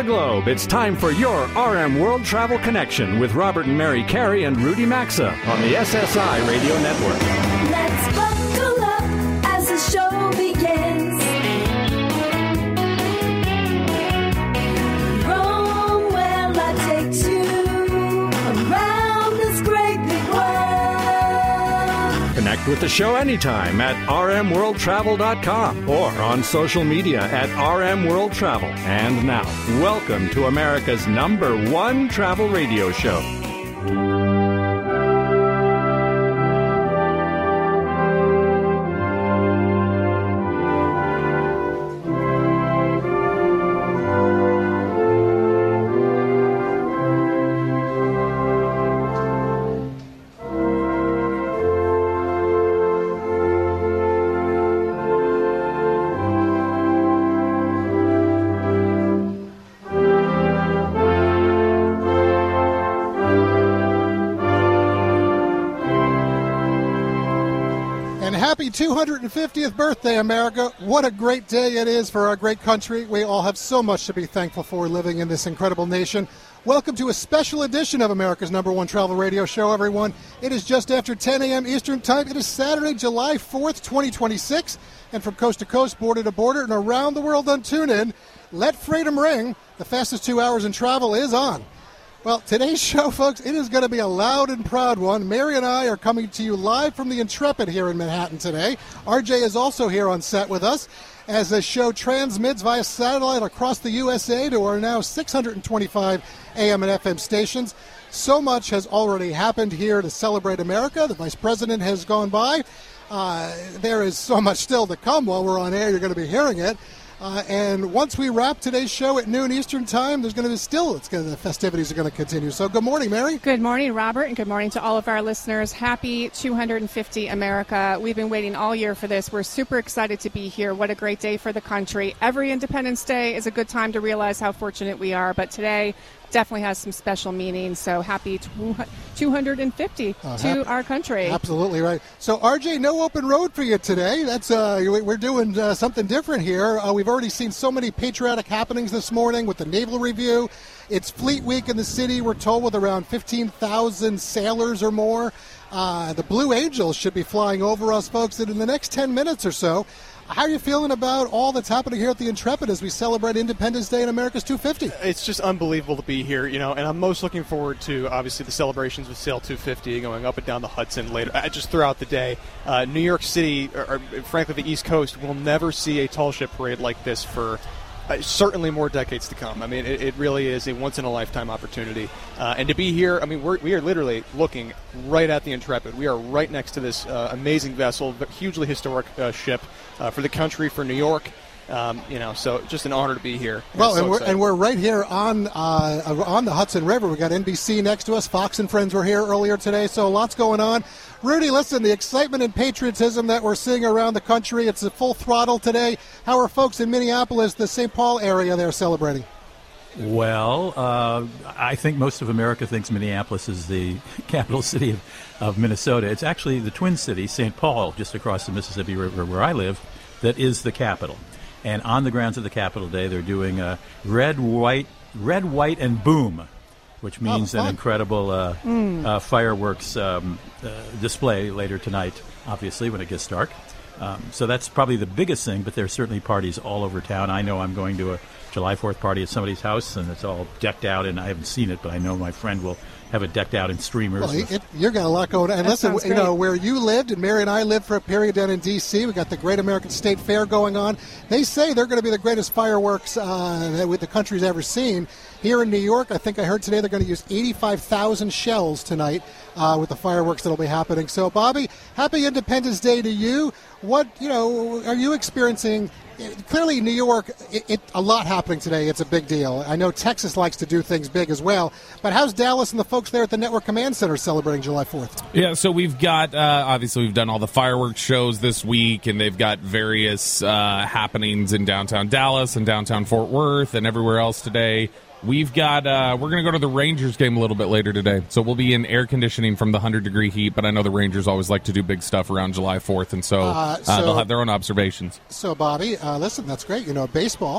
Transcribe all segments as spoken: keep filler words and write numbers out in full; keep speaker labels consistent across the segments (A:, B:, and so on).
A: the globe, it's time for your R M World Travel Connection with Robert and Mary Carey and Rudy Maxa on the S S I Radio Network.
B: Let's buckle up as the show begins. Rome, where life takes you around this great big world.
A: Connect with the show anytime at r m world travel dot com or on social media at R M World Travel. And now, welcome to America's number one travel radio show.
C: two hundred fiftieth birthday, America. What a great day it is for our great country. We all have so much to be thankful for living in this incredible nation. Welcome to a special edition of America's number one travel radio show, everyone. It is just after ten a.m. Eastern Time. It is Saturday, July fourth, twenty twenty-six. And from coast to coast, border to border, and around the world on TuneIn, let freedom ring. The fastest two hours in travel is on. Well, today's show, folks, it is going to be a loud and proud one. Mary and I are coming to you live from the Intrepid here in Manhattan today. R J is also here on set with us as the show transmits via satellite across the U S A to our now six hundred twenty-five A M and F M stations. So much has already happened here to celebrate America. The Vice President has gone by. Uh, there is so much still to come while we're on air. You're going to be hearing it. Uh, and once we wrap today's show at noon Eastern Time, there's going to be still, it's going to, the festivities are going to continue. So good morning, Mary.
D: Good morning, Robert, and good morning to all of our listeners. Happy two hundred fifty America. We've been waiting all year for this. We're super excited to be here. What a great day for the country. Every Independence Day is a good time to realize how fortunate we are, but today definitely has some special meaning. So happy two hundred fifty uh, to happy, our country.
C: Absolutely right. So R J, no open road for you today. That's uh, we're doing uh, something different here. Uh, we've already seen so many patriotic happenings this morning with the Naval Review. It's Fleet Week in the city, we're told, with around fifteen thousand sailors or more. Uh, the Blue Angels should be flying over us, folks, and in the next ten minutes or so. How are you feeling about all that's happening here at the Intrepid as we celebrate Independence Day in America's two fifty?
E: It's just unbelievable to be here, you know, and I'm most looking forward to, obviously, the celebrations with Sail two fifty going up and down the Hudson later, uh, just throughout the day. Uh, New York City, or, or frankly the East Coast, will never see a tall ship parade like this for Uh, certainly more decades to come. I mean, it, it really is a once-in-a-lifetime opportunity. Uh, and to be here, I mean, we're, we are literally looking right at the Intrepid. We are right next to this uh, amazing vessel, hugely historic uh, ship uh, for the country, for New York. Um, you know, so just an honor to be here.
C: Well,
E: so
C: and we're
E: excited.
C: and we're right here on uh, on the Hudson River. We got N B C next to us. Fox and Friends were here earlier today, so lots going on. Rudy, listen, the excitement and patriotism that we're seeing around the country, it's a full throttle today. How are folks in Minneapolis, the Saint Paul area, there celebrating?
F: Well, uh, I think most of America thinks Minneapolis is the capital city of, of Minnesota. It's actually the Twin City, Saint Paul, just across the Mississippi River where I live, that is the capital. And on the grounds of the Capitol Day, they're doing a red, white, red, white, and boom, which means oh, an incredible uh, mm. uh, fireworks um, uh, display later tonight, obviously, when it gets dark. Um, so that's probably the biggest thing, but there's certainly parties all over town. I know I'm going to a July fourth party at somebody's house, and it's all decked out, and I haven't seen it, but I know my friend will have it decked out in streamers.
C: Well, it, you're got a lot going on. And
D: that
C: listen, you know, where you lived, and Mary and I lived for a period down in D C, we got the Great American State Fair going on. They say they're going to be the greatest fireworks uh, that the country's ever seen. Here in New York, I think I heard today they're going to use eighty-five thousand shells tonight uh, with the fireworks that'll be happening. So, Bobby, happy Independence Day to you. What, you know, are you experiencing? Clearly, New York, it, it, a lot happening today. It's a big deal. I know Texas likes to do things big as well. But how's Dallas and the folks there at the Network Command Center celebrating July fourth?
G: Yeah, so we've got, uh, obviously, we've done all the fireworks shows this week, and they've got various uh, happenings in downtown Dallas and downtown Fort Worth and everywhere else today. We've got, uh, we're going to go to the Rangers game a little bit later today. So we'll be in air conditioning from the one hundred degree heat, but I know the Rangers always like to do big stuff around July fourth, and so, uh, so uh, they'll have their own observations.
C: So, Bobby, uh, listen, that's great. You know, baseball,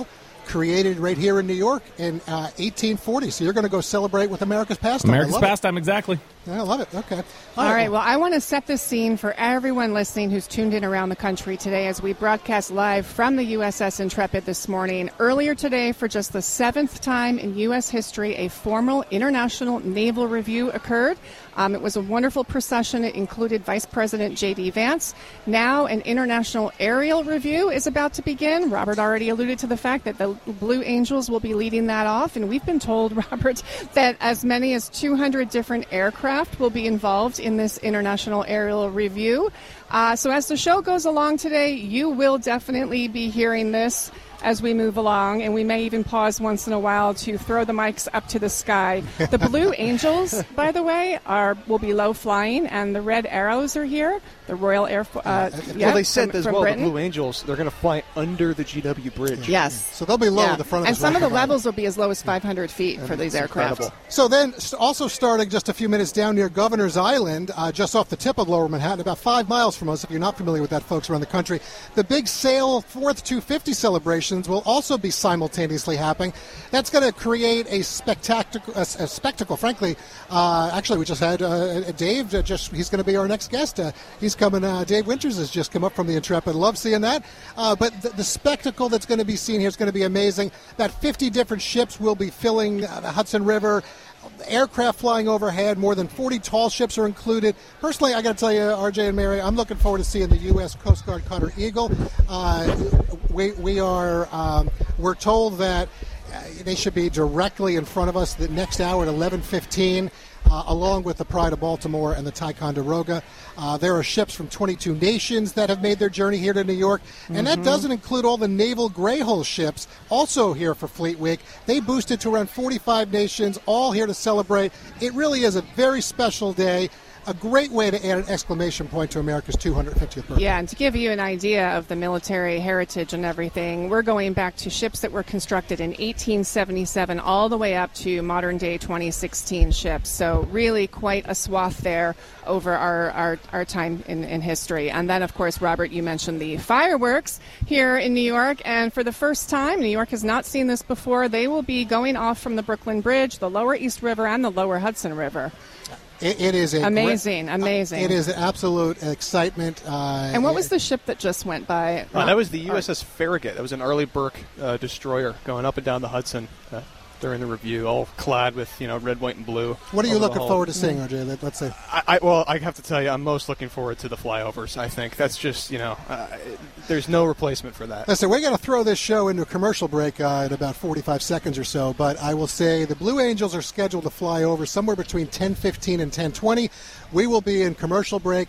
C: created right here in New York in uh, eighteen forty. So you're going to go celebrate with America's pastime.
G: America's pastime, exactly.
C: I love it. Okay.
D: All right. Well, I want to set the scene for everyone listening who's tuned in around the country today as we broadcast live from the U S S Intrepid this morning. Earlier today, for just the seventh time in U S history, a formal International Naval Review occurred. Um, it was a wonderful procession. It included Vice President J D. Vance. Now an International Aerial Review is about to begin. Robert already alluded to the fact that the Blue Angels will be leading that off. And we've been told, Robert, that as many as two hundred different aircraft will be involved in this International Aerial Review. Uh, so as the show goes along today, you will definitely be hearing this as we move along, and we may even pause once in a while to throw the mics up to the sky. The Blue Angels, by the way, are will be low flying, and the Red Arrows are here. The Royal Air Force. Uh, yeah,
E: well, they said
D: from,
E: as
D: from
E: well,
D: Britain.
E: the Blue Angels, they're going to fly under the G W Bridge.
D: Yes.
C: So they'll be low
D: yeah.
C: at the front of
D: and
C: this
D: some of the
C: rocket
D: levels will be as low as five hundred feet for these aircraft.
E: Incredible.
C: So then, also starting just a few minutes down near Governor's Island, uh, just off the tip of Lower Manhattan, about five miles from us, if you're not familiar with that, folks around the country, the big Sail fourth two fifty celebrations will also be simultaneously happening. That's going to create a spectacular, a, a spectacle. Frankly, uh, actually, we just had uh, Dave. Uh, just he's going to be our next guest. Uh, he's coming. Uh, Dave Winters has just come up from the Intrepid. Love seeing that. Uh, but the, the spectacle that's going to be seen here is going to be amazing. About fifty different ships will be filling uh, the Hudson River. Aircraft flying overhead, more than forty tall ships are included. Personally, I got to tell you, R J and Mary, I'm looking forward to seeing the U S Coast Guard Cutter Eagle. Uh, we we are um, we're told that uh, they should be directly in front of us the next hour at eleven fifteen. Uh, along with the Pride of Baltimore and the Ticonderoga. Uh, there are ships from twenty-two nations that have made their journey here to New York, and mm-hmm. that doesn't include all the naval Greyhull ships also here for Fleet Week. They boosted to around forty-five nations, all here to celebrate. It really is a very special day. A great way to add an exclamation point to America's two hundred fiftieth birthday.
D: Yeah, and to give you an idea of the military heritage and everything, we're going back to ships that were constructed in eighteen seventy-seven all the way up to modern-day twenty sixteen ships. So really quite a swath there over our, our, our time in, in history. And then, of course, Robert, you mentioned the fireworks here in New York. And for the first time, New York has not seen this before, they will be going off from the Brooklyn Bridge, the Lower East River, and the Lower Hudson River.
C: It, it is a
D: amazing,
C: great,
D: amazing.
C: Uh, it is an absolute excitement. Uh,
D: and what was the ship that just went by?
E: Uh, that was the U S S Farragut. That was an Arleigh Burke uh, destroyer going up and down the Hudson uh, during the review, all clad with you know red, white, and blue.
C: What are you looking forward to seeing, R J? Let, let's say.
E: I, I, well, I have to tell you, I'm most looking forward to the flyovers. I think that's just you know, uh, there's no replacement for that.
C: Listen, we're going to throw this show into a commercial break uh, in about forty-five seconds or so, but I will say the Blue Angels are scheduled to fly over somewhere between ten fifteen and ten twenty. We will be in commercial break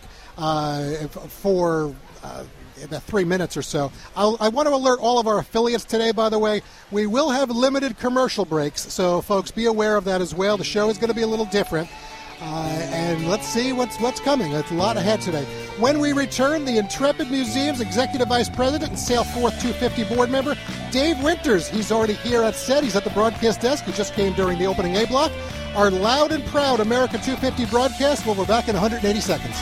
C: uh, for uh, about three minutes or so. I'll, I want to alert all of our affiliates today, by the way, we will have limited commercial breaks, so folks be aware of that as well. The show is going to be a little different. Uh, and let's see what's what's coming. There's a lot ahead today. When we return, the Intrepid Museum's Executive Vice President and Sail fourth two fifty board member, Dave Winters. He's already here at set. He's at the broadcast desk. He just came during the opening A block. Our loud and proud America two fifty broadcast. Well, we're back in one hundred eighty seconds.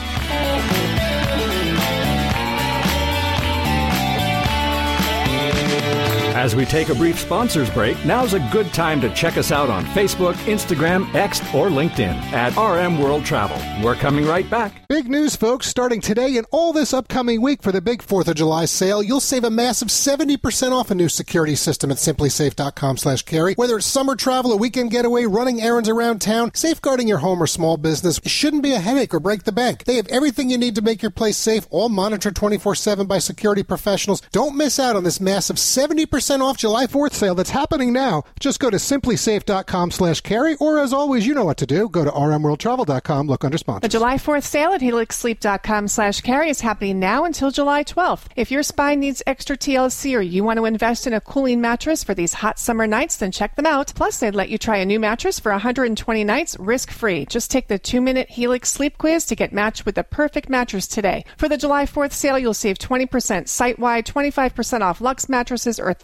A: As we take a brief sponsors break, now's a good time to check us out on Facebook, Instagram, X, or LinkedIn at R M World Travel. We're coming right back.
C: Big news, folks. Starting today and all this upcoming week for the big fourth of July sale, you'll save a massive seventy percent off a new security system at simply safe dot com slash carry. Whether it's summer travel, a weekend getaway, running errands around town, safeguarding your home or small business shouldn't be a headache or break the bank. They have everything you need to make your place safe, all monitored twenty-four seven by security professionals. Don't miss out on this massive seventy percent off July fourth sale that's happening now. Just go to simply safe dot com slash carry, or as always, you know what to do. Go to r m world travel dot com, look under sponsors.
D: The July fourth sale at helix sleep dot com slash carry is happening now until July twelfth. If your spine needs extra T L C or you want to invest in a cooling mattress for these hot summer nights, then check them out. Plus, they'd let you try a new mattress for one hundred twenty nights risk-free. Just take the two-minute Helix sleep quiz to get matched with the perfect mattress today. For the July fourth sale, you'll save twenty percent site-wide, twenty-five percent off Luxe mattresses, or thirty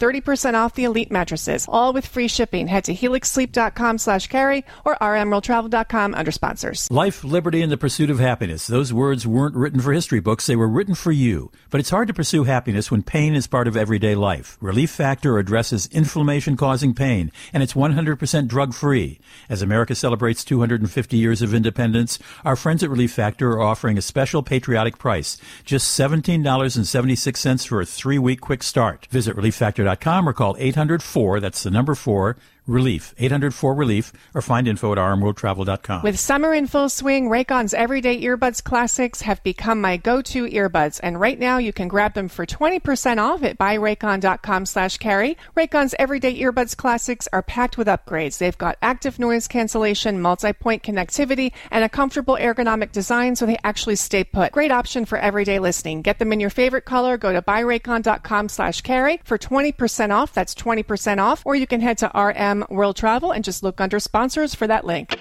D: thirty percent off the Elite mattresses, all with free shipping. Head to helix sleep dot com slash carry or r m world travel dot com under sponsors.
F: Life, liberty, and the pursuit of happiness. Those words weren't written for history books. They were written for you. But it's hard to pursue happiness when pain is part of everyday life. Relief Factor addresses inflammation-causing pain, and it's one hundred percent drug-free. As America celebrates two hundred fifty years of independence, our friends at Relief Factor are offering a special patriotic price, just seventeen dollars and seventy-six cents for a three-week quick start. Visit relief factor dot com or call eight hundred four, that's the number four, RELIEF, eight hundred four relief, or find info at r m world travel dot com.
D: With summer in full swing, Raycon's Everyday Earbuds Classics have become my go-to earbuds, and right now you can grab them for twenty percent off at buy raycon dot com slash carry. Raycon's Everyday Earbuds Classics are packed with upgrades. They've got active noise cancellation, multi-point connectivity, and a comfortable ergonomic design so they actually stay put. Great option for everyday listening. Get them in your favorite color. Go to buy raycon dot com slash carry for twenty percent off. That's twenty percent off. Or you can head to R M World Travel and just look under sponsors for that link.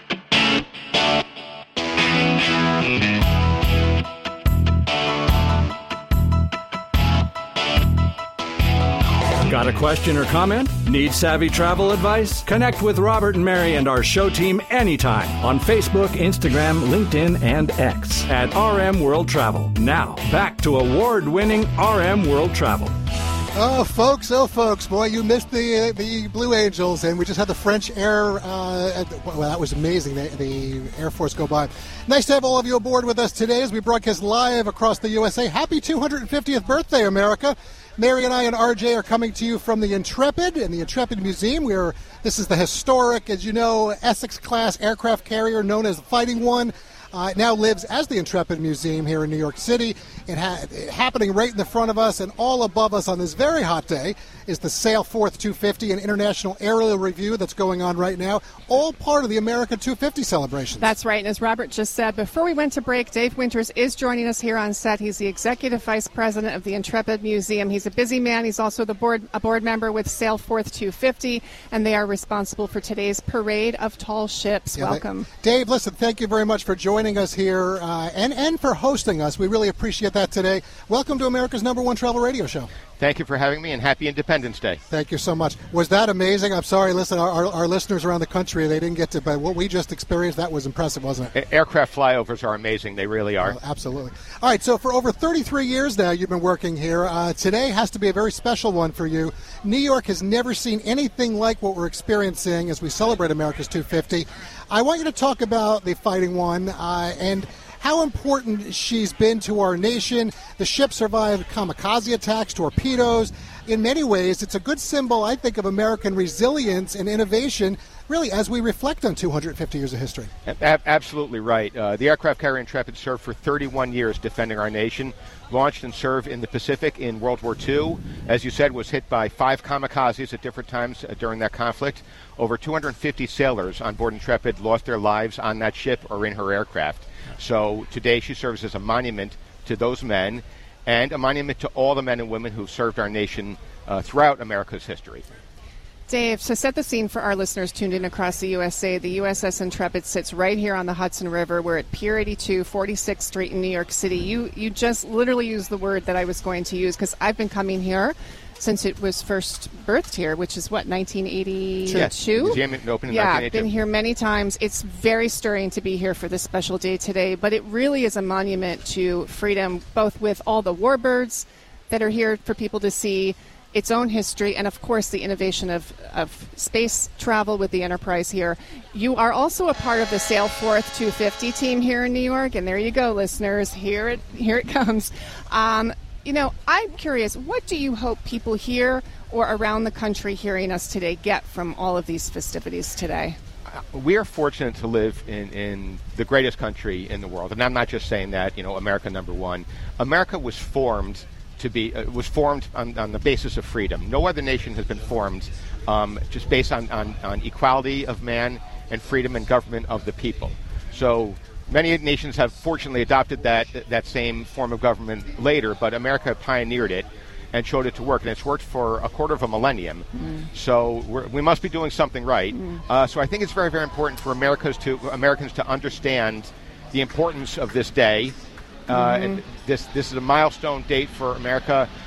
A: Got a question or comment? Need savvy travel advice? Connect with Robert and Mary and our show team anytime on Facebook, Instagram, LinkedIn, and X at R M World Travel. Now, back to award-winning R M World Travel.
C: Oh, folks, oh, folks, boy, you missed the uh, the Blue Angels, and we just had the French Air, uh, well, that was amazing, the, the Air Force go by. Nice to have all of you aboard with us today as we broadcast live across the U S A. Happy two hundred fiftieth birthday, America. Mary and I and R J are coming to you from the Intrepid and the Intrepid Museum. We are, this is the historic, as you know, Essex-class aircraft carrier known as the Fighting One. Uh, it now lives as the Intrepid Museum here in New York City. It ha- happening right in the front of us and all above us on this very hot day is the Sail Forth two fifty, an international aerial review that's going on right now, all part of the America two fifty celebrations.
D: That's right. And as Robert just said, before we went to break, Dave Winters is joining us here on set. He's the Executive Vice President of the Intrepid Museum. He's a busy man. He's also the board a board member with Sail Forth two fifty, and they are responsible for today's Parade of Tall Ships.
C: Yeah,
D: Welcome.
C: They, Dave, listen, thank you very much for joining us here uh, and, and for hosting us. We really appreciate that today. Welcome to America's number one travel radio show.
H: Thank you for having me, and happy Independence Day.
C: Thank you so much. Was that amazing? I'm sorry, listen, our, our, our listeners around the country, they didn't get to, but what we just experienced, that was impressive, wasn't it?
H: A- aircraft flyovers are amazing. They really are.
C: Oh, absolutely. All right, so for over thirty-three years now, you've been working here. Uh, today has to be a very special one for you. New York has never seen anything like what we're experiencing as we celebrate America's two fifty. I want you to talk about the Fighting One uh, and how important she's been to our nation. The ship survived kamikaze attacks, torpedoes. In many ways, it's a good symbol, I think, of American resilience and innovation, really, as we reflect on two hundred fifty years of history.
H: A- absolutely right. Uh, the aircraft carrier Intrepid served for thirty-one years defending our nation, launched and served in the Pacific in World War Two. As you said, was hit by five kamikazes at different times uh, during that conflict. Over two hundred fifty sailors on board Intrepid lost their lives on that ship or in her aircraft. So today she serves as a monument to those men and a monument to all the men and women who've served our nation uh, throughout America's history.
D: Dave, to set the scene for our listeners tuned in across the U S A, the U S S Intrepid sits right here on the Hudson River. We're at Pier eighty-two, forty-sixth Street in New York City. You you just literally used the word that I was going to use because I've been coming here since it was first birthed here, which is, what, nineteen eighty-two?
H: Yes, the museum opened in
D: yeah,
H: nineteen eighty-two.
D: I've been here many times. It's very stirring to be here for this special day today, but it really is a monument to freedom, both with all the warbirds that are here for people to see, its own history, and of course the innovation of, of space travel with the Enterprise here. You are also a part of the Sail Forth two fifty team here in New York, and there you go, listeners. Here it here it comes. Um, you know, I'm curious, what do you hope people here or around the country hearing us today get from all of these festivities today?
H: We are fortunate to live in, in the greatest country in the world, and I'm not just saying that, you know, America number one. America was formed to be uh, was formed on, on the basis of freedom. No other nation has been formed um, just based on, on, on equality of man and freedom and government of the people. So many nations have fortunately adopted that that same form of government later, but America pioneered it and showed it to work, and it's worked for a quarter of a millennium. Mm. So we're, we must be doing something right. Mm. Uh, so I think it's very, very important for Americans to Americans to understand the importance of this day. Uh, mm-hmm. and this this is a milestone date for America.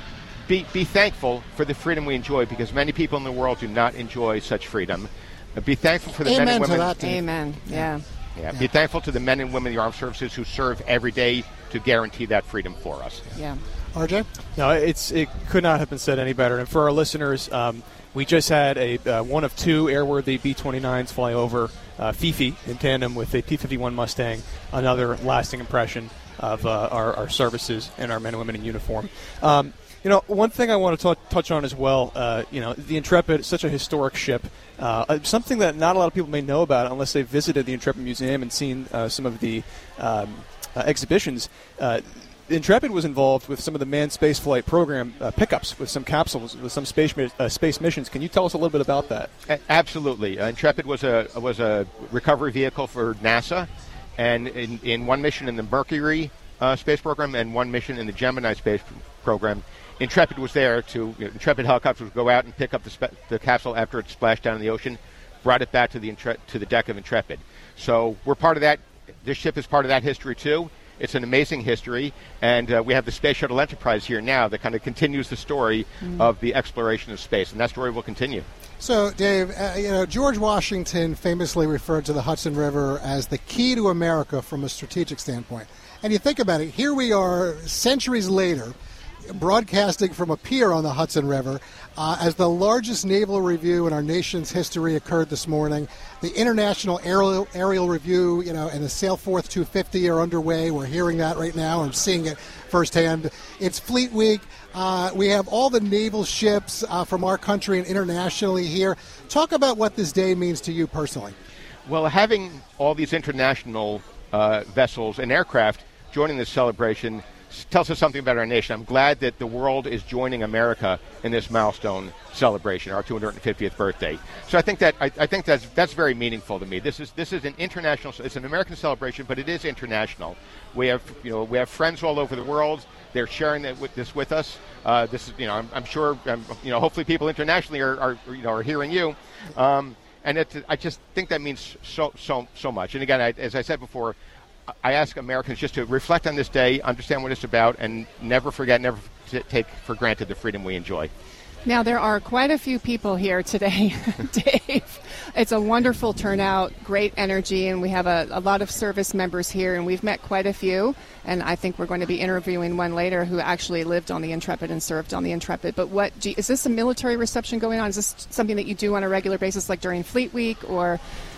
H: be be thankful for the freedom we enjoy, because many people in the world do not enjoy such freedom. Uh, be thankful for the
C: Amen
H: men and
C: to
H: women.
C: that, Dave.
D: Amen. Yeah.
H: Yeah, be thankful to the men and women of the armed services who serve every day to guarantee that freedom for us.
D: Yeah.
C: R J?
E: No, it's it could not have been said any better. And for our listeners, um, we just had a uh, one of two airworthy B twenty-nines fly over uh, Fifi in tandem with a P fifty-one Mustang. Another lasting impression of uh, our, our services and our men and women in uniform. Um, you know, one thing I want to t- touch on as well, uh, you know, the Intrepid is such a historic ship. Uh, something that not a lot of people may know about unless they've visited the Intrepid Museum and seen uh, some of the um, uh, exhibitions. Uh, the Intrepid was involved with some of the manned spaceflight program uh, pickups with some capsules, with some space mi- uh, space missions. Can you tell us a little bit about that?
H: A- absolutely. Uh, Intrepid was a was a recovery vehicle for NASA, and in, in one mission in the Mercury uh, space program and one mission in the Gemini space program, Intrepid was there to, you know, Intrepid helicopters would go out and pick up the, spe- the capsule after it splashed down in the ocean, brought it back to the Intre- to the deck of Intrepid. So we're part of that. This ship is part of that history too. It's an amazing history, and uh, we have the Space Shuttle Enterprise here now that kind of continues the story mm. of the exploration of space, and that story will continue.
C: So, Dave, uh, you know, George Washington famously referred to the Hudson River as the key to America from a strategic standpoint. And you think about it, here we are centuries later, broadcasting from a pier on the Hudson River uh, as the largest naval review in our nation's history occurred this morning. The International Aerial, Aerial Review, you know, and the Sailforth two fifty are underway. We're hearing that right now and seeing it firsthand. It's Fleet Week. Uh, we have all the naval ships uh, from our country and internationally here. Talk about what this day means to you personally.
H: Well, having all these international uh, vessels and aircraft joining this celebration tells us something about our nation. I'm glad that the world is joining America in this milestone celebration, our two hundred fiftieth birthday. So I think that I, I think that's that's very meaningful to me. This is this is an international, it's an American celebration, but it is international. We have you know we have friends all over the world. They're sharing that with, this with us. Uh, this is you know I'm, I'm sure um, you know hopefully people internationally are, are you know are hearing you. Um, and it, I just think that means so so so much. And again, I, as I said before, I ask Americans just to reflect on this day, understand what it's about, and never forget, never t- take for granted the freedom we enjoy.
D: Now, there are quite a few people here today, Dave. It's a wonderful turnout, great energy, and we have a, a lot of service members here, and we've met quite a few, and I think we're going to be interviewing one later who actually lived on the Intrepid and served on the Intrepid. But what do you, is this a military reception going on? Is this something that you do on a regular basis, like during Fleet Week, or...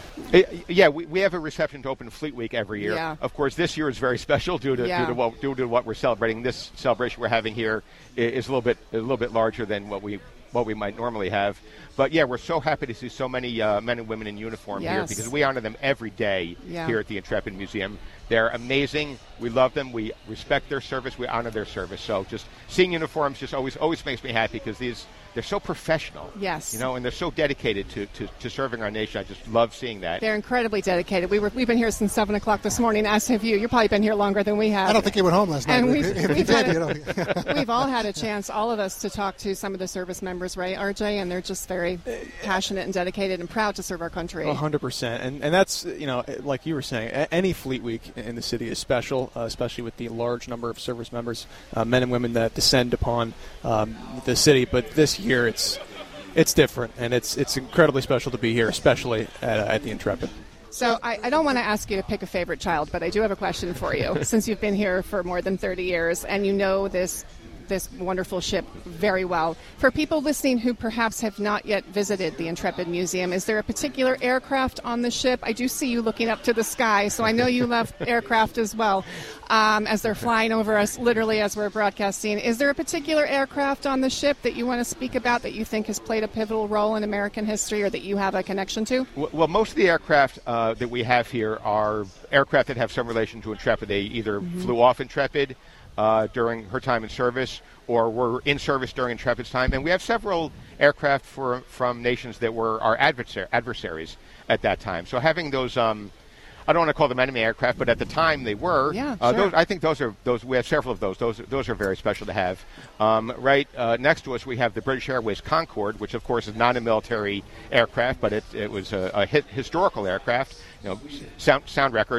H: Yeah, we, we have a reception to open Fleet Week every year.
D: Yeah.
H: Of course, this year is very special due to,
D: yeah.
H: due to what due to what we're celebrating. This celebration we're having here is a little bit a little bit larger than what we what we might normally have. But yeah, we're so happy to see so many uh, men and women in uniform
D: yes.
H: here, because we honor them every day
D: yeah.
H: here at the Intrepid Museum. They're amazing. We love them. We respect their service. We honor their service. So just seeing uniforms just always always makes me happy, because these. They're so professional,
D: yes,
H: you know, and they're so dedicated to, to, to serving our nation. I just love seeing that.
D: They're incredibly dedicated. We were we've been here since seven o'clock this morning. As have you. You've probably been here longer than we have.
C: I don't think you went home last night.
D: And we've,
C: if
D: we've,
C: you did,
D: a,
C: you know.
D: we've all had a chance, all of us, to talk to some of the service members, right, R J? And they're just very passionate and dedicated and proud to serve our country.
E: A hundred percent, and and that's you know, like you were saying, any Fleet Week in the city is special, uh, especially with the large number of service members, uh, men and women that descend upon um, the city. But this year, it's It's different, and it's it's incredibly special to be here, especially at, uh, at the Intrepid.
D: So I, I don't want to ask you to pick a favorite child, but I do have a question for you. Since you've been here for more than thirty years, and you know this this wonderful ship very well, for people listening who perhaps have not yet visited the Intrepid Museum, is there a particular aircraft on the ship? I do see you looking up to the sky, so I know you love aircraft as well, um, as they're flying over us literally as we're broadcasting. Is there a particular aircraft on the ship that you want to speak about that you think has played a pivotal role in American history, or that you have a connection to?
H: Well, most of the aircraft uh, that we have here are aircraft that have some relation to Intrepid. They either mm-hmm. flew off Intrepid Uh, during her time in service, or were in service during Intrepid's time. And we have several aircraft for, from nations that were our adversar- adversaries at that time. So having those, um, I don't want to call them enemy aircraft, but at the time they were.
D: Yeah,
H: uh,
D: sure.
H: those, I think those are those. We have several of those. Those those are very special to have. Um, right uh, next to us, we have the British Airways Concorde, which of course is not a military aircraft, but it, it was a, a hit historical aircraft. You know, sound sound records.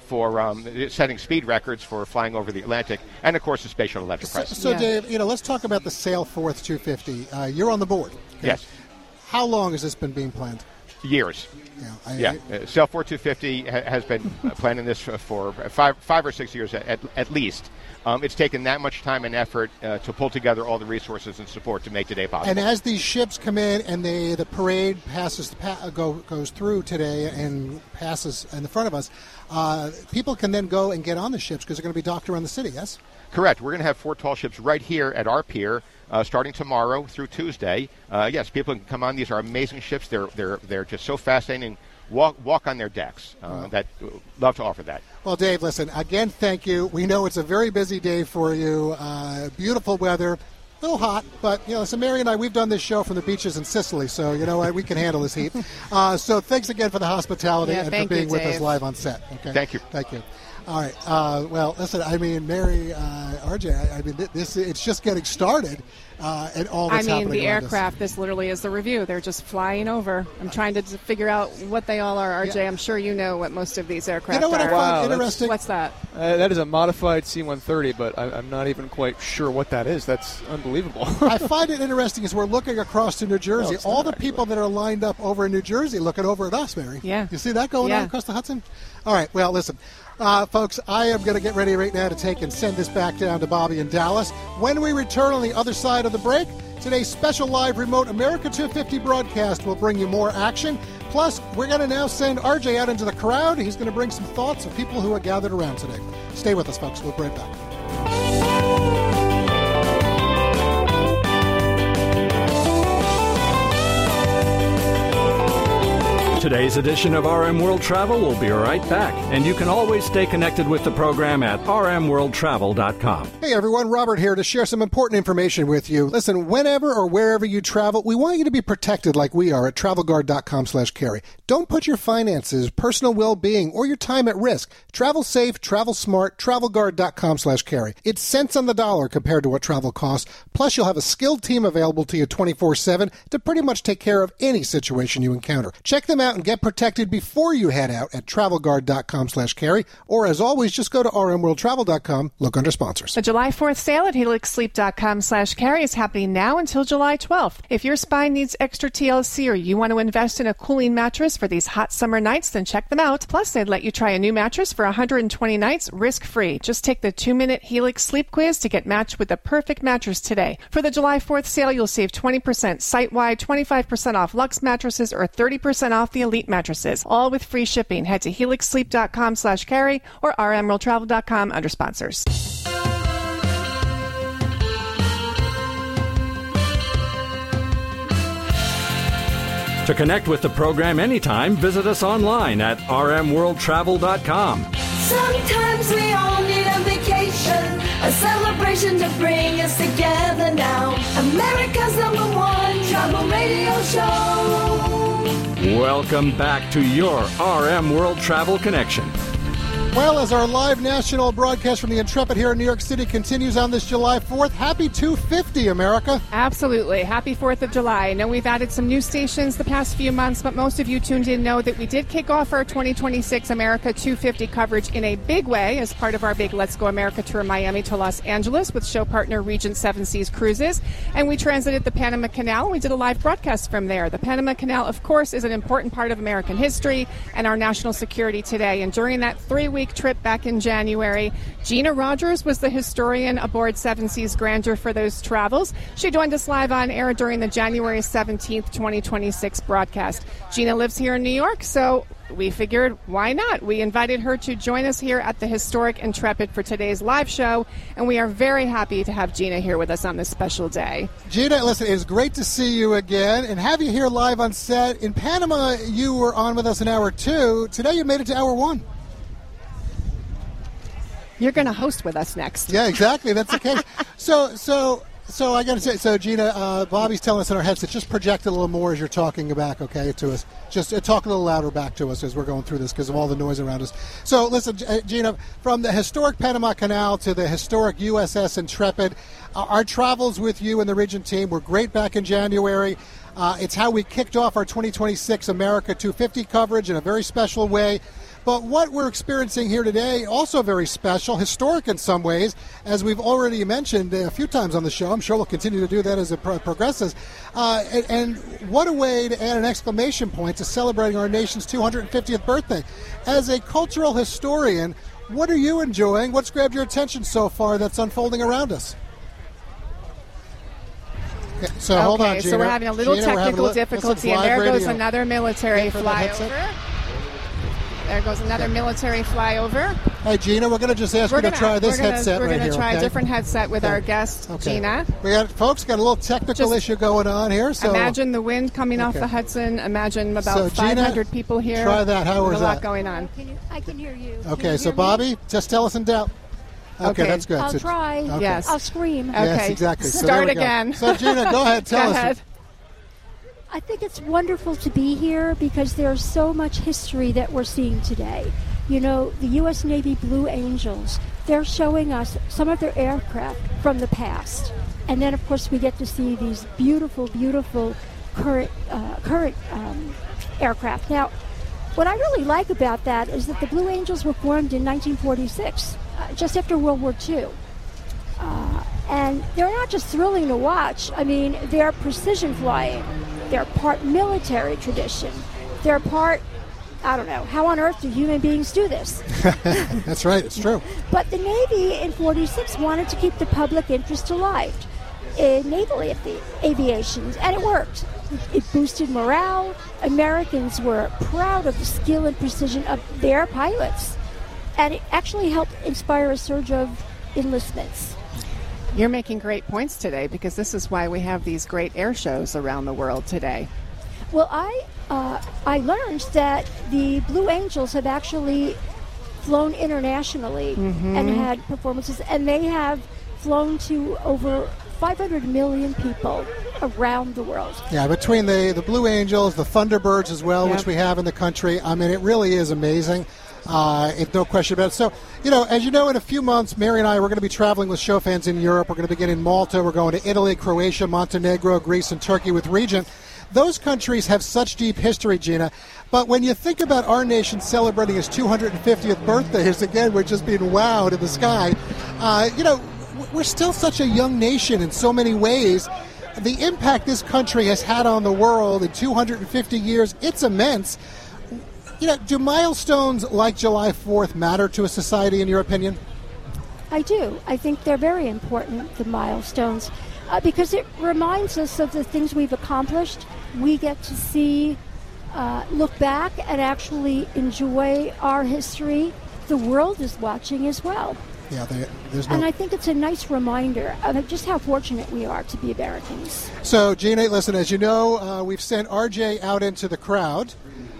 H: for um, setting speed records for flying over the Atlantic, and of course the Space Shuttle Enterprise.
C: So, so
D: Yeah.
C: Dave, you know, let's talk about the Sailforth two fifty. Uh, you're on the board. okay?
H: Yes.
C: How long has this been being planned?
H: Years.
C: Yeah. I,
H: Yeah, uh, Sailforth two fifty ha- has been uh, planning this for, for five, five or six years at, at least. Um, it's taken that much time and effort uh, to pull together all the resources and support to make today possible.
C: And as these ships come in and they, the parade passes the pa- go, goes through today and passes in the front of us, uh, people can then go and get on the ships because they're going to be docked around the city, yes?
H: Correct. We're going to have four tall ships right here at our pier, uh, starting tomorrow through Tuesday. Uh, yes, people can come on. These are amazing ships. They're they're they're just so fascinating. Walk walk on their decks. Uh, that love to offer that.
C: Well, Dave, listen, again, thank you. We know it's a very busy day for you. Uh, beautiful weather. A little hot, but, you know, so Mary and I, we've done this show from the beaches in Sicily, so, you know, we can handle this heat. Uh, so thanks again for the hospitality
D: Yeah,
C: and for
D: thank
C: being
D: you,
C: with us
D: Dave.
C: live on set. Okay?
H: Thank you.
C: Thank you. All right. Uh, well, listen, I mean, Mary, uh, R J, I, I mean, th- this it's just getting started, uh, and all
D: I
C: that's
D: mean,
C: happening
D: the
C: around us.
D: aircraft, this literally is the review. They're just flying over. I'm trying to d- figure out what they all are, R J.
C: Yeah.
D: I'm sure you know what most of these aircraft
C: You know what I
D: are.
C: find
E: Wow, that's-
C: interesting?
D: What's that?
E: Uh, that is a modified C one thirty, but I, I'm not even quite sure what that is. That's unbelievable.
C: I find it interesting as we're looking across to New Jersey.
E: it's
C: all
E: not
C: the people that are lined up over in New Jersey looking over at us, Mary.
D: Yeah.
C: You see that going
D: Yeah.
C: on across the Hudson? All right. Well, listen, uh, folks, I am going to get ready right now to take and send this back down to Bobby in Dallas. When we return on the other side of the break, today's special live remote America two fifty broadcast will bring you more action. Plus, we're going to now send R J out into the crowd. He's going to bring some thoughts of people who are gathered around today. Stay with us, folks. We'll be right back.
A: Today's edition of R M World Travel will be right back, and you can always stay connected with the program at r m world travel dot com.
C: Hey everyone, Robert here to share some important information with you. Listen, whenever or wherever you travel, we want you to be protected like we are at travel guard dot com slash carry. Don't put your finances, personal well-being, or your time at risk. Travel safe, travel smart, travel guard dot com slash carry. It's cents on the dollar compared to what travel costs. Plus, you'll have a skilled team available to you twenty-four seven to pretty much take care of any situation you encounter. Check them out and get protected before you head out at travel guard dot com slash carry. Or as always, just go to r m world travel dot com, look under sponsors.
D: The July fourth sale at helix sleep dot com slash carry is happening now until July twelfth. If your spine needs extra T L C or you want to invest in a cooling mattress for these hot summer nights, then check them out. Plus, they'd let you try a new mattress for one hundred twenty nights risk-free. Just take the two-minute Helix sleep quiz to get matched with the perfect mattress today. For the July fourth sale, you'll save twenty percent site-wide, twenty-five percent off Luxe mattresses, or thirty percent off the Elite mattresses, all with free shipping. Head to helix sleep dot com slash carry or r m world travel dot com under sponsors.
A: To connect with the program anytime, visit us online at r m world travel dot com.
B: Sometimes we all need a vacation, a celebration to bring us together now. America's number one travel radio show.
A: Welcome back to your R M World Travel Connection.
C: Well, as our live national broadcast from the Intrepid here in New York City continues on this July fourth, happy two fifty, America.
D: Absolutely. Happy fourth of July. I know we've added some new stations the past few months, but most of you tuned in know that we did kick off our twenty twenty-six America two fifty coverage in a big way as part of our big Let's Go America tour Miami to Los Angeles with show partner Regent Seven Seas Cruises. And we transited the Panama Canal. We did a live broadcast from there. The Panama Canal, of course, is an important part of American history and our national security today. And during that three-week trip back in January, Gina Rogers was the historian aboard Seven Seas Grandeur for those travels. She joined us live on air during the January seventeenth, twenty twenty-six broadcast. Gina lives here in New York, so we figured, why not? We invited her to join us here at the historic Intrepid for today's live show, and we are very happy to have Gina here with us on this special day.
C: Gina, listen, it's great to see you again and have you here live on set. In Panama, you were on with us in hour two. Today, you made it to hour one.
D: You're going to host with us next.
C: Yeah, exactly. That's the case. so, so, so I got to say, so Gina, uh, Bobby's telling us in our headsets, just project a little more as you're talking back, okay, to us. Just uh, talk a little louder back to us as we're going through this because of all the noise around us. So, listen, uh, Gina, from the historic Panama Canal to the historic U S S Intrepid, uh, our travels with you and the Regent team were great back in January. Uh, it's how we kicked off our twenty twenty-six America two fifty coverage in a very special way. But what we're experiencing here today, also very special, historic in some ways, as we've already mentioned a few times on the show. I'm sure we'll continue to do that as it pro- progresses. Uh, and, and what a way to add an exclamation point to celebrating our nation's two hundred fiftieth birthday. As a cultural historian, what are you enjoying? What's grabbed your attention so far that's unfolding around us? Okay, so
D: okay,
C: hold on, Gina.
D: So we're having a little
C: Gina,
D: technical
C: li-
D: difficulty, and there goes
C: radio.
D: another military
C: For the
D: flyover. There goes another military flyover.
C: Hey, Gina, we're going to just ask
D: we're
C: you to
D: gonna,
C: try this
D: we're gonna,
C: headset
D: We're
C: right
D: going
C: here,
D: to try
C: okay?
D: a different headset with
C: Okay.
D: our guest,
C: Okay.
D: Gina.
C: We got, folks, got a little technical
D: Just
C: issue going on here. So
D: imagine the wind coming off
C: Okay.
D: the Hudson. Imagine about
C: So, Gina,
D: five hundred people here.
C: try that. How
D: There's
C: is
D: a lot
C: that?
D: going on.
I: Can you, I can hear you. Can
C: Okay,
I: you
C: so
I: hear me?
C: Bobby, just tell us in doubt. Okay,
D: Okay.
C: that's good.
I: I'll
C: So-
I: try.
C: Okay.
D: Yes.
I: I'll scream.
D: Okay.
C: Yes, exactly. So
D: Start
C: there we go.
D: again.
C: So, Gina, go ahead. Tell
D: Go
C: us.
D: ahead.
I: I think it's wonderful to be here because there's so much history that we're seeing today. You know, the U S Navy Blue Angels, they're showing us some of their aircraft from the past. And then, of course, we get to see these beautiful, beautiful current, uh, current um, aircraft. Now, what I really like about that is that the Blue Angels were formed in nineteen forty-six, uh, just after World War Two. Uh, and they're not just thrilling to watch. I mean, they're precision flying. They're part military tradition. They're part, I don't know, how on earth do human beings do this?
C: That's right. It's true.
I: But the Navy in forty-six wanted to keep the public interest alive in naval avi- aviation, and it worked. It boosted morale. Americans were proud of the skill and precision of their pilots, and it actually helped inspire a surge of enlistments.
D: You're making great points today because this is why we have these great air shows around the world today.
I: Well, I uh, I learned that the Blue Angels have actually flown internationally and had performances, and they have flown to over five hundred million people around the world.
C: Yeah, between the, the Blue Angels, the Thunderbirds as well,
D: Yep.
C: which we have in the country, I mean, it really is amazing. Uh, it's no question about it. So, you know, as you know, in a few months, Mary and I, we're going to be traveling with show fans in Europe. We're going to begin in Malta. We're going to Italy, Croatia, Montenegro, Greece, and Turkey with Regent. Those countries have such deep history, Gina. But when you think about our nation celebrating its two hundred fiftieth birthday, again, we're just being wowed in the sky. Uh, you know, we're still such a young nation in so many ways. The impact this country has had on the world in two hundred fifty years, it's immense. You know, do milestones like July fourth matter to a society, in your opinion?
I: I do. I think they're very important, the milestones, uh, because it reminds us of the things we've accomplished. We get to see, uh, look back and actually enjoy our history. The world is watching as well.
C: Yeah, they, there's no...
I: And I think it's a nice reminder of just how fortunate we are to be Americans.
C: So, Gina, listen, as you know, uh, we've sent R J out into the crowd.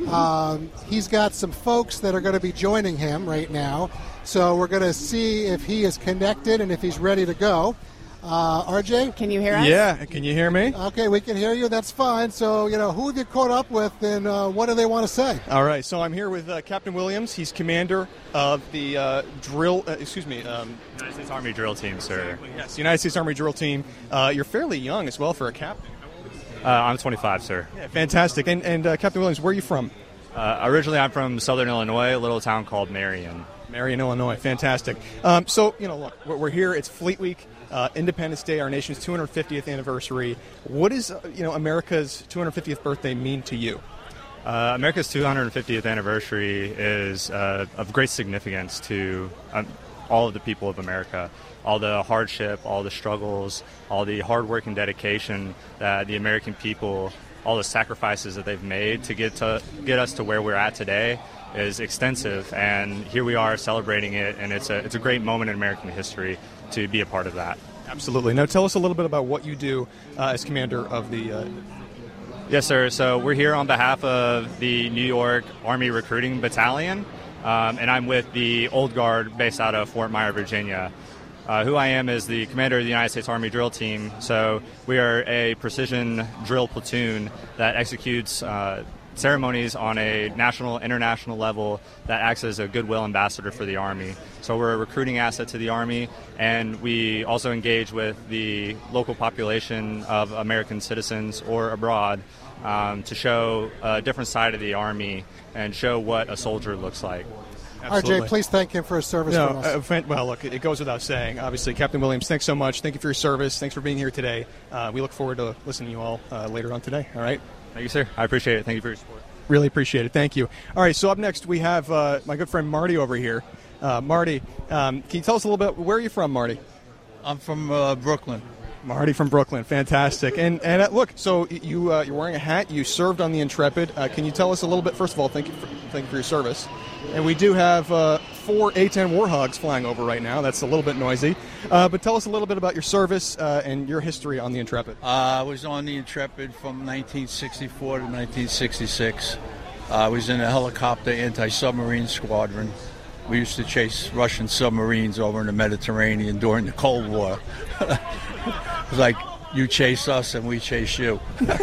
C: Um, he's got some folks that are going to be joining him right now. So we're going to see if he is connected and if he's ready to go. Uh, R J?
D: Can you hear us?
E: Yeah, can you hear me?
C: Okay, we can hear you. That's fine. So, you know, who have you caught up with and uh, what do they want to say?
E: All right, so I'm here with uh, Captain Williams. He's commander of the uh, drill, uh, excuse me. Um,
J: United States Army drill team, sir.
E: yes, United States Army drill team. Uh, you're fairly young as well for a captain.
J: Uh, I'm twenty-five, sir.
E: Yeah, fantastic. And, and uh, Captain Williams, where are you from?
J: Uh, originally, I'm from Southern Illinois, a little town called Marion.
E: Marion, Illinois. Fantastic. Um, so, you know, look, we're, we're here. It's Fleet Week, uh, Independence Day, our nation's two hundred fiftieth anniversary. What does, uh, you know, America's two hundred fiftieth birthday mean to you?
J: Uh, America's two hundred fiftieth anniversary is uh, of great significance to um, all of the people of America. All the hardship, all the struggles, all the hard work and dedication that the American people, all the sacrifices that they've made to get to get us to where we're at today is extensive, and here we are celebrating it, and it's a it's a great moment in American history to be a part of that.
E: Absolutely. Now, tell us a little bit about what you do uh, as commander of the. Uh...
J: Yes, sir. So we're here on behalf of the New York Army Recruiting Battalion, um, and I'm with the Old Guard based out of Fort Myer, Virginia. Uh, who I am is the commander of the United States Army Drill Team. So we are a precision drill platoon that executes uh, ceremonies on a national, international level that acts as a goodwill ambassador for the Army. So we're a recruiting asset to the Army, and we also engage with the local population of American citizens or abroad um, to show a different side of the Army and show what a soldier looks like.
E: Absolutely.
C: R J, please thank him for his service
E: No,
C: for us.
E: uh, fan- well, look, it goes without saying. Obviously, Captain Williams, thanks so much. Thank you for your service. Thanks for being here today. Uh, we look forward to listening to you all uh, later on today. All right?
J: Thank you, sir. I appreciate it. Thank you for your support.
E: Really appreciate it. Thank you. All right, so up next we have uh, my good friend Marty over here. Uh, Marty, um, can you tell us a little bit, where are you from, Marty?
K: I'm from uh, Brooklyn.
E: Marty from Brooklyn, fantastic. And and uh, look, so you uh, you're wearing a hat. You served on the Intrepid. Uh, can you tell us a little bit? First of all, thank you for, thank you for your service. And we do have uh, four A ten Warhogs flying over right now. That's a little bit noisy. Uh, but tell us a little bit about your service uh, and your history on the Intrepid.
K: Uh, I was on the Intrepid from nineteen sixty-four to nineteen sixty-six. Uh, I was in a helicopter anti-submarine squadron. We used to chase Russian submarines over in the Mediterranean during the Cold War. It was like, you chase us and we chase you.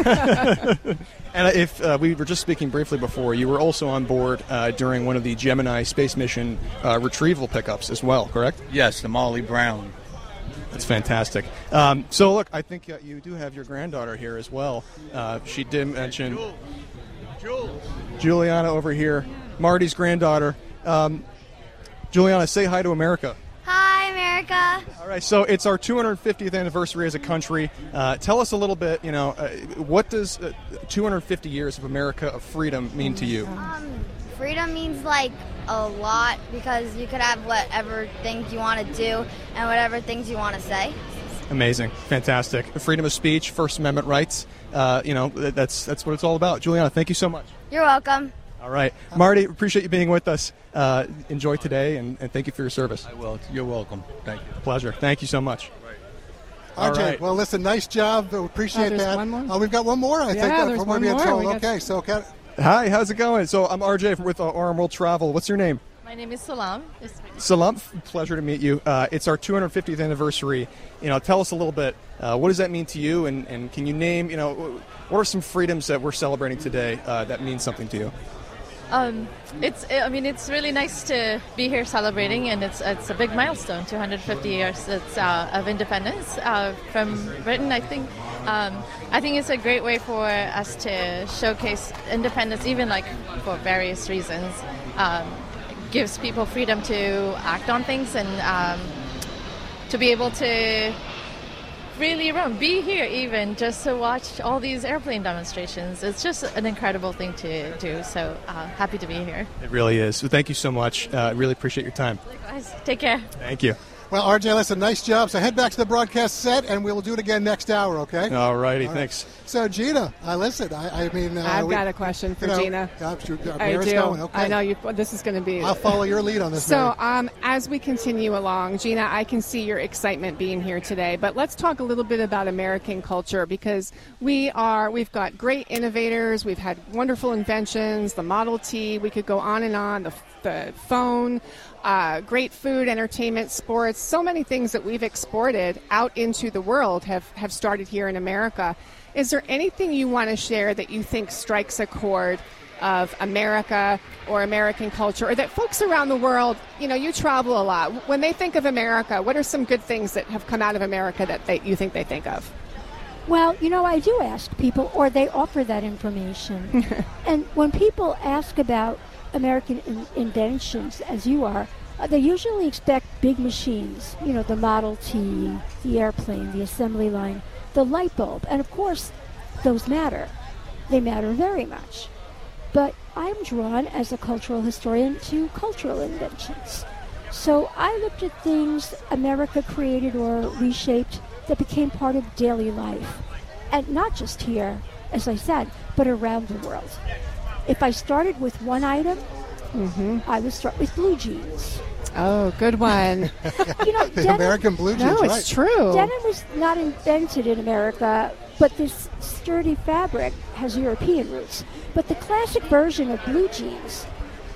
E: And if uh, we were just speaking briefly before, you were also on board uh, during one of the Gemini space mission uh, retrieval pickups as well, correct?
K: Yes, the Molly Brown.
E: That's fantastic. Um, so, look, I think uh, you do have your granddaughter here as well. Uh, she did mention
K: Jules.
E: Juliana over here, Marty's granddaughter. Um, Juliana, say hi to America.
L: Hi, America.
E: All right, so it's our two hundred fiftieth anniversary as a country. Uh, tell us a little bit, you know, uh, what does uh, two hundred fifty years of America of freedom mean to you?
L: Um, freedom means, like, a lot because you could have whatever things you want to do and whatever things you want to say.
E: Amazing, fantastic. Freedom of speech, First Amendment rights, uh, you know, that's that's what it's all about. Juliana, thank you so much.
L: You're welcome.
E: All right. Marty, appreciate you being with us. Uh, enjoy today, and, and thank you for your service.
K: I will. You're welcome. Thank you.
E: Pleasure. Thank you so much.
C: R J,
E: All right.
C: well, listen, nice job. We appreciate
D: Oh, there's
C: that.
D: one more?
C: Oh, we've got one more, I
D: Yeah,
C: think. uh,
D: there's
C: from
D: one
C: what we had
D: more.
C: told.
D: We got-
C: Okay, so can,
E: Hi, how's it going? So I'm R J with uh, R M World Travel. What's your name?
M: My name is Salam. It's
E: Salam, pleasure to meet you. Uh, it's our two hundred fiftieth anniversary. You know, tell us a little bit. Uh, what does that mean to you? And, and can you name, you know, what are some freedoms that we're celebrating today uh, that mean something to you?
M: um, it's. I mean, it's really nice to be here celebrating, and it's it's a big milestone. two hundred fifty years it's, uh, of independence uh, from Britain. I think. Um, I think it's a great way for us to showcase independence, even like for various reasons. Um, gives people freedom to act on things and um, to be able to really run, be here even just to watch all these airplane demonstrations. It's just an incredible thing to do. So uh, happy to be here.
E: It really is. So thank you so much. Uh, really appreciate your time.
M: Likewise. Take care.
E: Thank you.
C: well, R J, listen, nice job. So head back to the broadcast set, and we'll do it again next hour, okay?
E: All righty,
C: All right.
E: thanks.
C: So, Gina, I listen. I, I mean, uh,
D: I've
C: we-
D: got a question for
C: you know,
D: Gina.
C: uh, shoot, uh,
D: I
C: Mira's
D: do.
C: going, okay.
D: I know you. This is going to be.
C: I'll follow your lead on this.
D: So,
C: Mary.
D: um, as we continue along, Gina, I can see your excitement being here today. But let's talk a little bit about American culture, because we are we've got great innovators. We've had wonderful inventions. The Model T. We could go on and on. The the phone. Uh, great food, entertainment, sports. So many things that we've exported out into the world have have started here in America. Is there anything you want to share that you think strikes a chord of America or American culture, or that folks around the world, you know, you travel a lot. When they think of America, what are some good things that have come out of America that they, you think they think of?
I: Well, you know, I do ask people, or they offer that information. And when people ask about American in- inventions, as you are, uh, they usually expect big machines, you know, the Model T, the airplane, the assembly line, the light bulb. And of course, those matter. They matter very much. But I'm drawn as a cultural historian to cultural inventions. So I looked at things America created or reshaped that became part of daily life. And not just here, as I said, but around the world. If I started with one item,
D: mm-hmm.
I: I would start with blue jeans.
D: Oh, good one.
I: You know,
C: the
I: denim,
C: American blue jeans,
D: No,
C: right?
D: it's true.
I: Denim was not invented in America, but this sturdy fabric has European roots. But the classic version of blue jeans,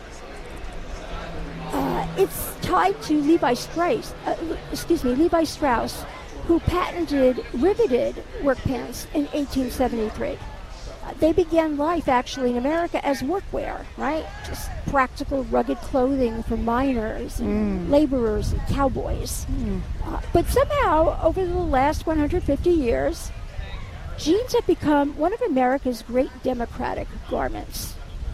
I: uh, it's tied to Levi Strauss, uh, excuse me, Levi Strauss, who patented riveted work pants in eighteen seventy-three. Uh, they began life actually in America as workwear, right? Just practical, rugged clothing for miners and
D: Mm.
I: laborers and cowboys.
D: Mm.
I: Uh, but somehow, over the last one hundred fifty years, jeans have become one of America's great democratic garments.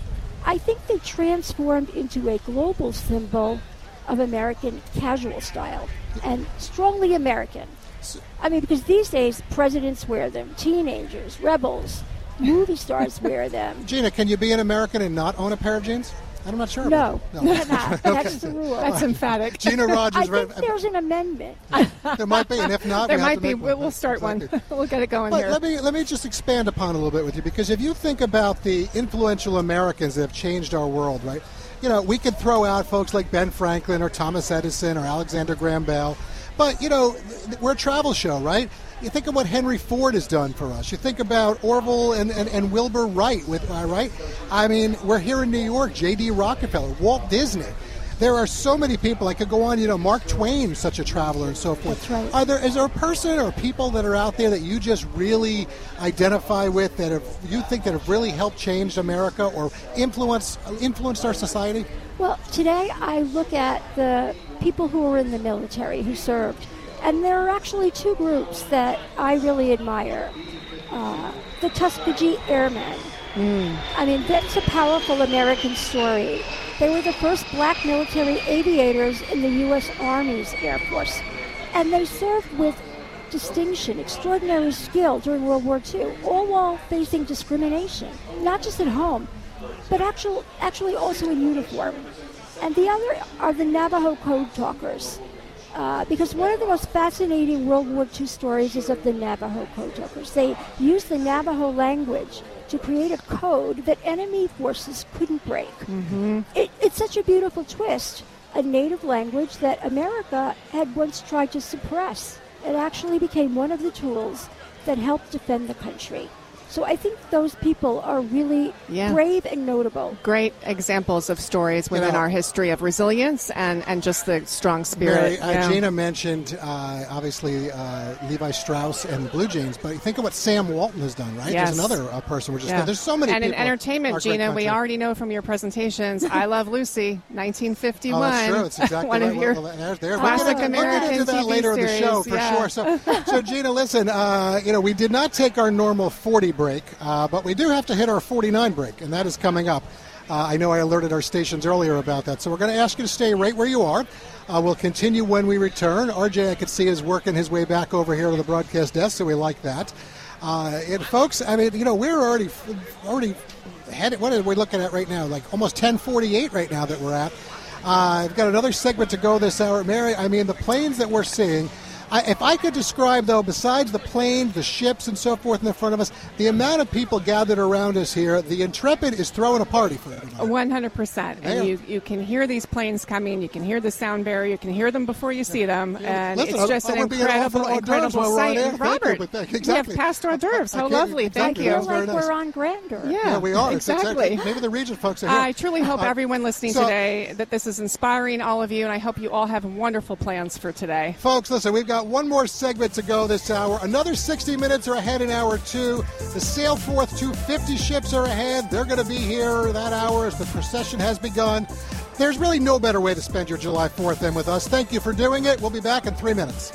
I: I think they transformed into a global symbol of American casual style and strongly American. I mean, because these days presidents wear them, teenagers, rebels, movie stars wear them.
C: Gina, can you be an American and not own a pair of jeans? I'm not sure.
I: No,
C: no.
I: no. That's okay. The rule.
D: That's emphatic.
C: Gina Rogers.
I: I think there's an amendment.
C: There might be, and if not,
D: there
C: we
D: might
C: have to
D: be.
C: make one.
D: We'll start
C: exactly.
D: one. We'll get it going
C: but
D: here.
C: Let me let me just expand upon it a little bit with you, because if you think about the influential Americans that have changed our world, right? You know, we could throw out folks like Ben Franklin or Thomas Edison or Alexander Graham Bell, but you know, we're a travel show, right? You think of what Henry Ford has done for us. You think about Orville and, and, and Wilbur Wright, with uh, right? I mean, we're here in New York, J D Rockefeller, Walt Disney. There are so many people. I could go on, you know, Mark Twain, such a traveler and so forth.
I: That's right.
C: Are there, is there a person or people that are out there that you just really identify with, that have, you think that have really helped change America or influence, influenced our society?
I: Well, today I look at the people who were in the military, who served. And there are actually two groups that I really admire. Uh, the Tuskegee Airmen.
D: Mm.
I: I mean, that's a powerful American story. They were the first black military aviators in the U S Army's Air Force. And they served with distinction, extraordinary skill during World War Two, all while facing discrimination, not just at home, but actual, actually also in uniform. And the other are the Navajo Code Talkers. Uh, because one of the most fascinating World War Two stories is of the Navajo Code Talkers. They used the Navajo language to create a code that enemy forces couldn't break.
D: Mm-hmm.
I: It, it's such a beautiful twist, a native language that America had once tried to suppress. It actually became one of the tools that helped defend the country. So I think those people are really
D: yeah.
I: brave and notable.
D: Great examples of stories within
C: You know,
D: our history of resilience and, and just the strong spirit.
C: Mary, uh,
D: yeah.
C: Gina mentioned, uh, obviously, uh, Levi Strauss and the Blue Jeans, but think of what Sam Walton has done, right?
D: Yes.
C: There's another uh, person. We're just
D: Yeah.
C: there's so many
D: and
C: people.
D: in entertainment,
C: our great
D: Gina, we
C: country.
D: already know from your presentations, I Love Lucy, nineteen fifty-one.
C: Oh, that's true. It's exactly
D: one
C: right.
D: of your
C: well, there's, there.
D: classic
C: we're gonna, we're
D: American
C: gonna do that
D: T V
C: later in the
D: series,
C: show for
D: yeah.
C: sure. So, so Gina, listen, uh, you know, we did not take our normal forty break, uh, but we do have to hit our forty-nine break, and that is coming up. Uh, I know I alerted our stations earlier about that, so we're going to ask you to stay right where you are. Uh, we'll continue when we return. R J, I could see, is working his way back over here to the broadcast desk, so we like that. Uh, and folks, I mean, you know, we're already already headed. What are we looking at right now? Like almost ten forty-eight right now that we're at. Uh, I've got another segment to go this hour. Mary, I mean, the planes that we're seeing, I, if I could describe, though, besides the planes, the ships, and so forth in the front of us, the amount of people gathered around us here, the Intrepid is throwing a party for everybody.
D: one hundred percent. And
C: Yeah.
D: you, you can hear these planes coming. You can hear the sound barrier. You can hear them before you see them. And
C: Listen,
D: it's just
C: I- I
D: an
C: would be an
D: incredible,
C: offer hors d'oeuvres
D: incredible
C: while we're on
D: sight.
C: air.
D: And
C: Thank you,
D: Robert,
C: but thank-
D: we
C: exactly.
D: have passed hors d'oeuvres. How
C: Okay,
D: lovely.
C: exactly.
D: Thank
I: I
D: you.
I: feel
C: That's very
I: like
C: nice.
I: we're on Grandeur.
D: Yeah,
C: Yeah, we are. It's
D: exactly.
C: Maybe the region folks are here.
D: I truly hope
C: Uh,
D: everyone listening
C: so-
D: today that this is inspiring all of you, and I hope you all have wonderful plans for today.
C: Folks, listen, we've got one more segment to go this hour. Another sixty minutes are ahead in hour two. The Sailforth two fifty ships are ahead. They're going to be here that hour as the procession has begun. There's really no better way to spend your July fourth than with us. Thank you for doing it. We'll be back in three minutes.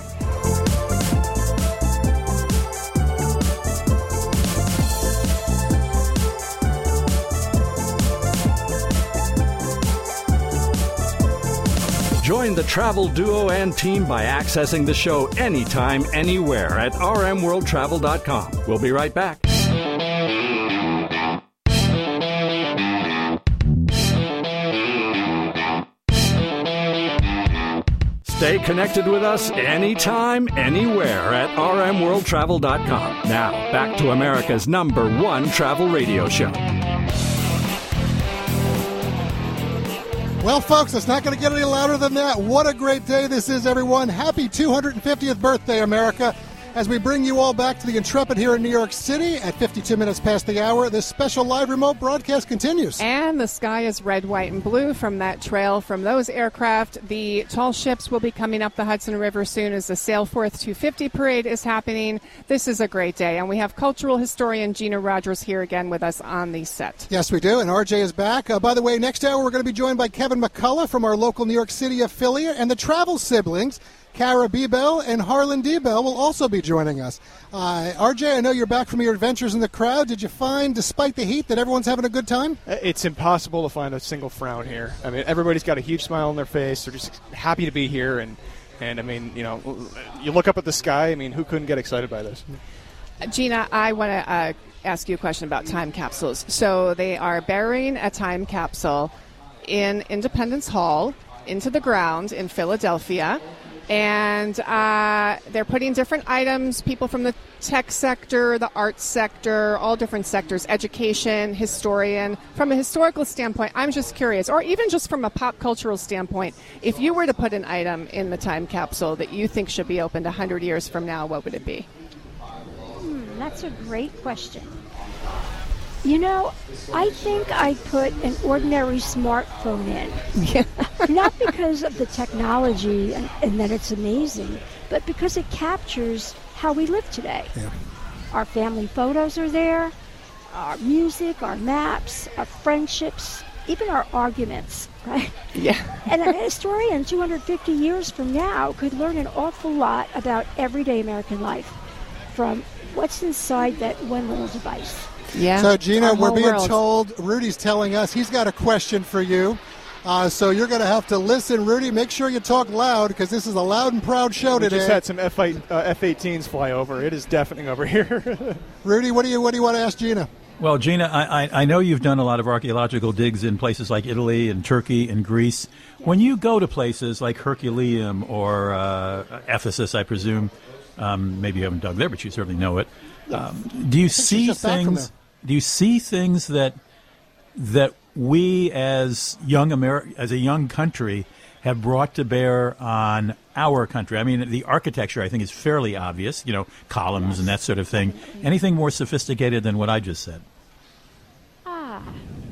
A: Join the travel duo and team by accessing the show anytime, anywhere at r m world travel dot com. We'll be right back. Stay connected with us anytime, anywhere at r m world travel dot com. Now, back to America's number one travel radio show.
C: Well, folks, it's not going to get any louder than that. What a great day this is, everyone. Happy two hundred fiftieth birthday, America. As we bring you all back to the Intrepid here in New York City at fifty-two minutes past the hour, this special live remote broadcast continues.
D: And the sky is red, white, and blue from that trail from those aircraft. The tall ships will be coming up the Hudson River soon as the Sailforth two fifty parade is happening. This is a great day, and we have cultural historian Gina Rogers here again with us on the set.
C: Yes, we do, and R J is back. Uh, by the way, next hour we're going to be joined by Kevin McCullough from our local New York City affiliate and the Travel Siblings. Cara Bebel and Harlan Debel will also be joining us. Uh, R J, I know you're back from your adventures in the crowd. Did you find, despite the heat, that everyone's having a good time?
E: It's impossible to find a single frown here. I mean, everybody's got a huge smile on their face. They're just happy to be here. And, and I mean, you know, you look up at the sky. I mean, who couldn't get excited by this?
D: Gina, I want to uh, ask you a question about time capsules. So they are burying a time capsule in Independence Hall into the ground in Philadelphia. And uh, they're putting different items, people from the tech sector, the arts sector, all different sectors, education, historian. From a historical standpoint, I'm just curious, or even just from a pop cultural standpoint, if you were to put an item in the time capsule that you think should be opened one hundred years from now, what would it be?
I: Hmm, that's a great question. You know, I think I put an ordinary smartphone in. Not because of the technology and, and that it's amazing, but because it captures how we live today.
C: Yeah.
I: Our family photos are there, our music, our maps, our friendships, even our arguments, right?
D: Yeah.
I: And a historian two hundred fifty years from now could learn an awful lot about everyday American life from what's inside that one little device.
D: Yeah.
C: So, Gina, we're being
D: world.
C: told, Rudy's telling us he's got a question for you. Uh, so you're going to have to listen, Rudy. Make sure you talk loud because this is a loud and proud show
E: we
C: today.
E: We just had some F eighteens fly over. It is deafening over here.
C: Rudy, what do you what do you want to ask Gina?
F: Well, Gina, I, I, I know you've done a lot of archaeological digs in places like Italy and Turkey and Greece. When you go to places like Herculaneum or uh, Ephesus, I presume, um, maybe you haven't dug there, but you certainly know it. Um, do you see things? Do you see things that that we as young Ameri- as a young country have brought to bear on our country? I mean, the architecture, I think, is fairly obvious, you know, columns yes. and that sort of thing. Anything more sophisticated than what I just said?
I: Ah.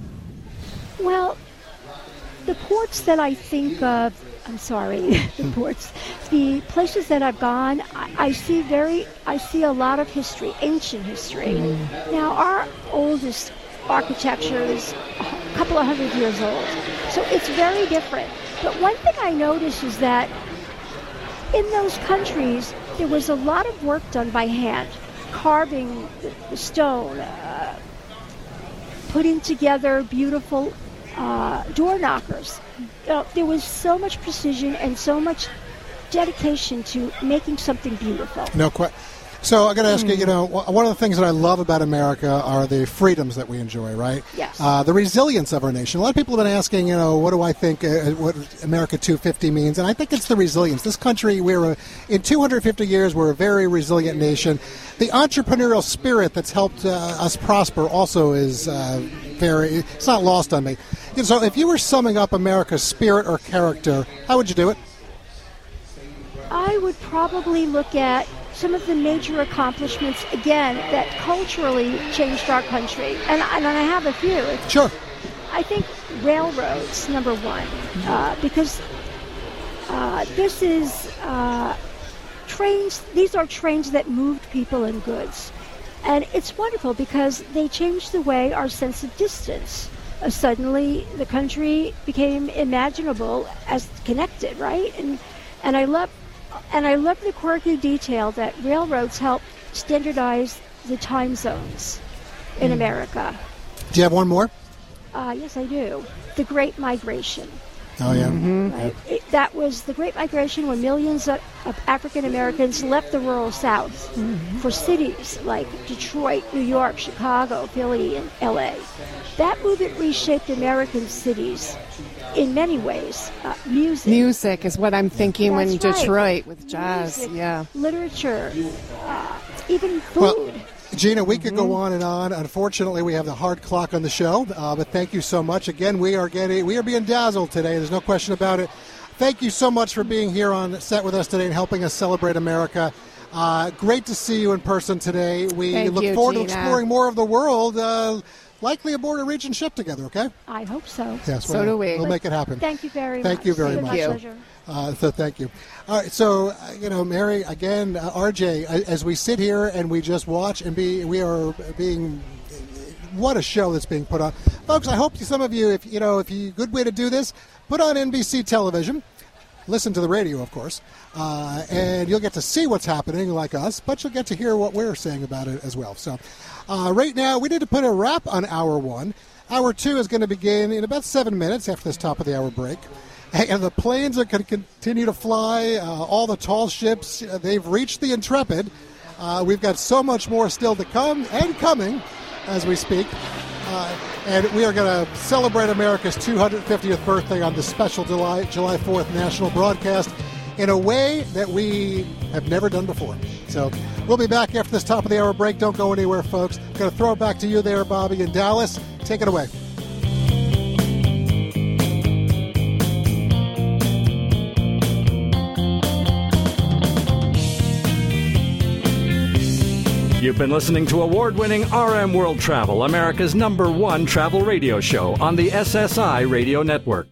I: Well, the ports that I think of, I'm sorry, the ports, the places that I've gone, I, I see very, I see a lot of history, ancient history. Mm. Now, our oldest architecture is a couple of hundred years old, so it's very different. But one thing I notice is that in those countries, there was a lot of work done by hand, carving the, the stone, uh, putting together beautiful uh, door knockers. You know, there was so much precision and so much dedication to making something beautiful.
C: No question. So I got to ask
I: mm.
C: you, you know, one of the things that I love about America are the freedoms that we enjoy, right?
I: Yes.
C: Uh, the resilience of our nation. A lot of people have been asking, you know, what do I think uh, what America two fifty means? And I think it's the resilience. This country, we're a, in two hundred fifty years, we're a very resilient nation. The entrepreneurial spirit that's helped uh, us prosper also is uh, very, it's not lost on me. You know, so if you were summing up America's spirit or character, how would you do it?
I: I would probably look at some of the major accomplishments, again, that culturally changed our country. And, and I have a few.
C: Sure.
I: I think railroads, number one, uh, because uh, this is uh, trains, these are trains that moved people and goods. And it's wonderful because they changed the way our sense of distance. Uh, suddenly, the country became imaginable as connected, right? And and I love And I love the quirky detail that railroads help standardize the time zones in mm. America.
C: Do you have one more?
I: Uh, yes, I do. The Great Migration.
C: Oh, yeah.
I: Mm-hmm. Right? It, that was the Great Migration when millions of, of African Americans left the rural South mm-hmm. for cities like Detroit, New York, Chicago, Philly, and L A. That movement reshaped American cities in many ways. Uh, music.
D: Music is what I'm thinking
I: That's
D: when Detroit
I: right.
D: with jazz.
I: Music,
D: yeah.
I: Literature, uh, even food.
C: Well, Gina, we could go on and on. Unfortunately, we have the hard clock on the show, uh, but thank you so much. Again, we are getting, we are being dazzled today. There's no question about it. Thank you so much for being here on set with us today and helping us celebrate America. Uh, great to see you in person today. We
D: thank
C: look
D: you,
C: forward
D: Gina.
C: to exploring more of the world, uh, likely aboard a Regent ship together, okay?
I: I hope so.
C: Yes,
D: so
C: we'll,
D: do we.
C: We'll make it happen.
I: Thank you very
C: thank
I: much.
C: You very
I: it's
C: much.
I: my pleasure.
C: Uh, so thank you. All right, so, uh, you know, Mary, again, uh, R J, as we sit here and we just watch and be, we are being, what a show that's being put on. Folks, I hope some of you, if you know, if you, good way to do this, put on N B C television. listen to the radio, of course, uh, and you'll get to see what's happening like us, but you'll get to hear what we're saying about it as well. So uh, right now, we need to put a wrap on hour one. Hour two is going to begin in about seven minutes after this top of the hour break. And the planes are going to continue to fly. Uh, all the tall ships, uh, they've reached the Intrepid. Uh, we've got so much more still to come and coming as we speak. Uh, and we are going to celebrate America's two hundred fiftieth birthday on this special July, July fourth national broadcast in a way that we have never done before. So we'll be back after this top of the hour break. Don't go anywhere, folks. Going to throw it back to you there, Bobby, in Dallas. Take it away.
A: You've been listening to award-winning R M World Travel, America's number one travel radio show on the S S I Radio Network.